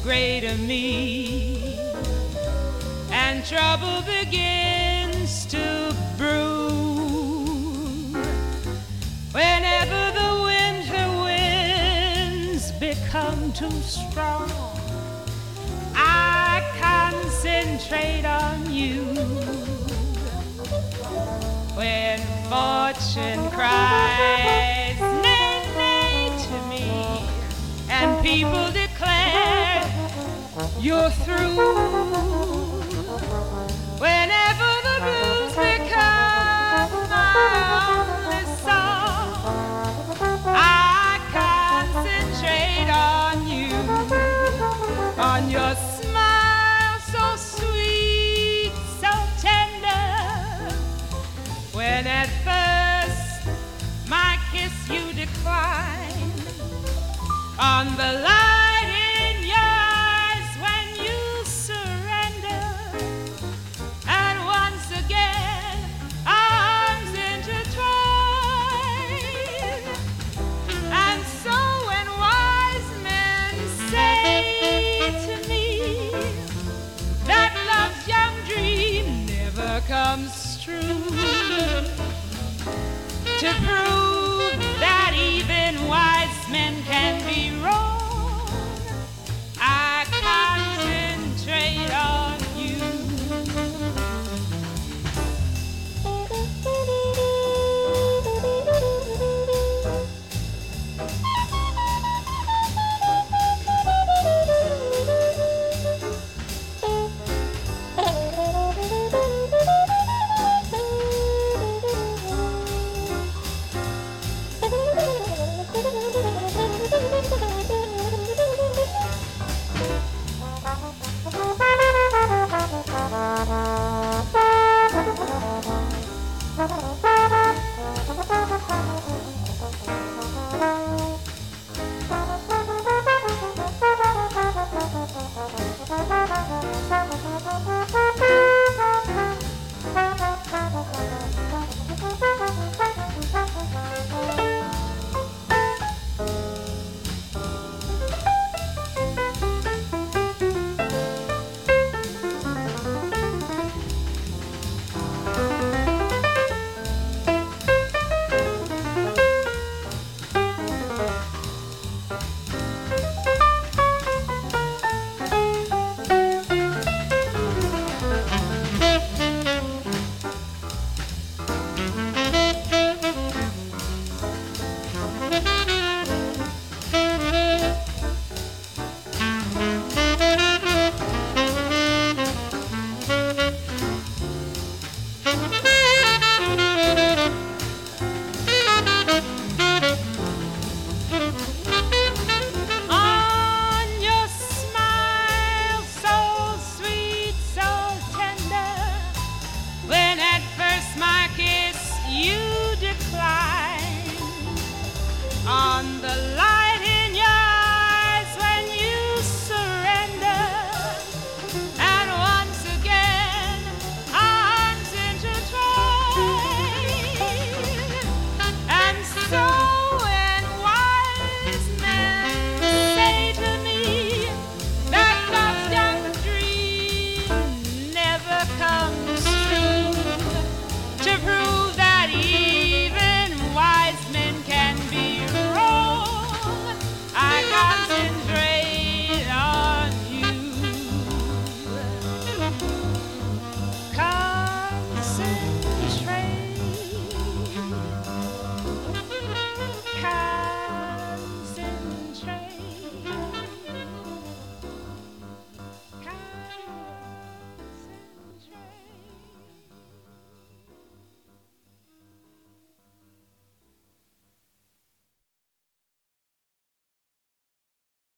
greater me, and trouble begins to brew. Whenever the winter winds become too strong, I concentrate on you. When fortune cries nay, nay to me, and people declare you're through, whenever the blues become my only song, I concentrate on you, on your smile so sweet, so tender. When at first my kiss you decline, on the line